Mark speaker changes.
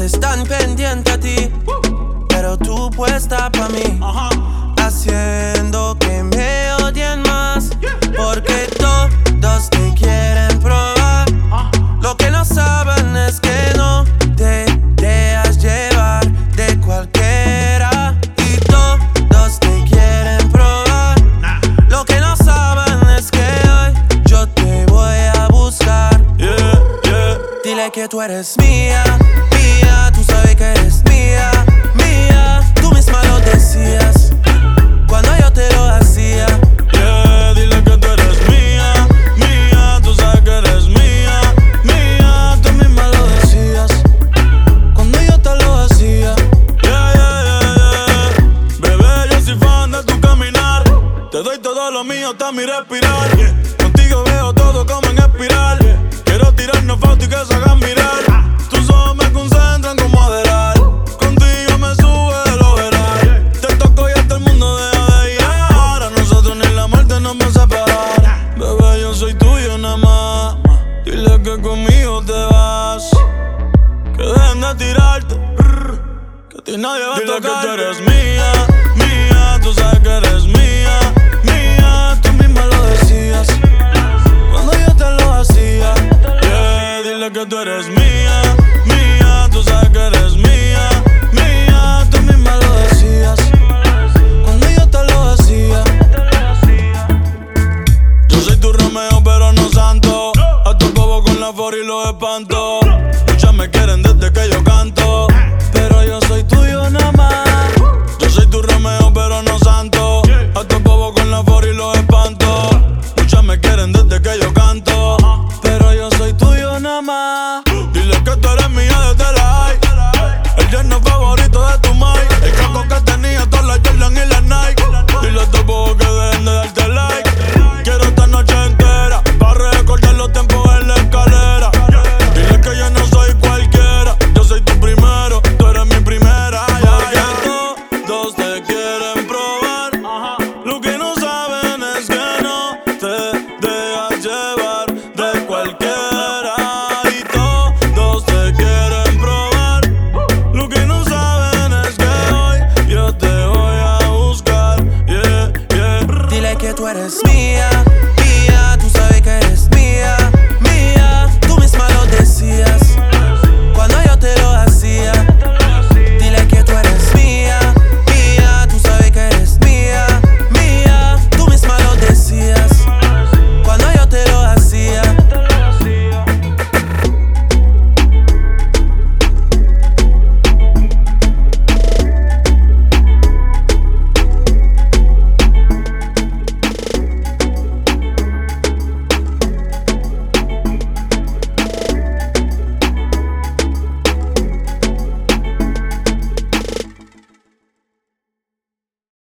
Speaker 1: están pendientes a ti, pero tú puesta pa' mí, haciendo que me odien más, porque todos te quieren probar. Lo que no saben es que no te dejas llevar de cualquiera, y todos te quieren probar. Lo que no saben es que hoy yo te voy a buscar. Dile que tú eres mía, mía, tú sabes que eres mía, mía. Tú misma lo decías cuando yo te lo hacía.
Speaker 2: Dile que tú eres mía, mía, tú sabes que eres mía, mía. Tú misma lo decías cuando yo te lo hacía. Bebé, yo soy fan de tu caminar. Te doy todo lo mío hasta mi respirar. Contigo veo todo como en espiral. Quiero tirarnos fotos y que se hagan mirar. Tus ojos me concentran como Adderall. Contigo me sube el overall. Te toco y hasta el mundo deja de llegar. A nosotros ni la muerte nos va a separar. Bebé, yo soy tuyo nada más. Dile que conmigo te vas. Que dejen de tirarte, que a ti nadie va a tocar. Dile que tú eres mía, mía, tú sabes que eres mía, mía. Tú misma lo decías cuando yo te lo hacía. Dile que tú eres mía, mía, tú sabes que eres mía, mía. Tú misma lo decías cuando yo te lo hacía. Yo soy tu Romeo pero no santo. A tu bobo con la for y los espanto. Muchas me quieren desde que yo canto, pero yo soy tuyo nada más. Yo soy tu Romeo pero no santo. A tu bobo con la for y los espanto. Muchas me quieren desde que yo canto, pero yo soy tuyo nada más. Dile que tú eres mía desde la high. El yerno favorito de tu mai. El caco que tenía todas las Jordan y las Nike. Dile a tu bobo que dejen de darte like. Quiero esta noche entera para recordar los tiempos en la escalera. Dile que yo no soy cualquiera. Yo soy tu primero, tú eres mi primera. Todos te quieren probar. Lo que no saben es que no te dejas llevar de cualquiera. Y todos te quieren probar. Lo que no saben es que hoy yo te voy a buscar.
Speaker 1: Dile que tú eres mía,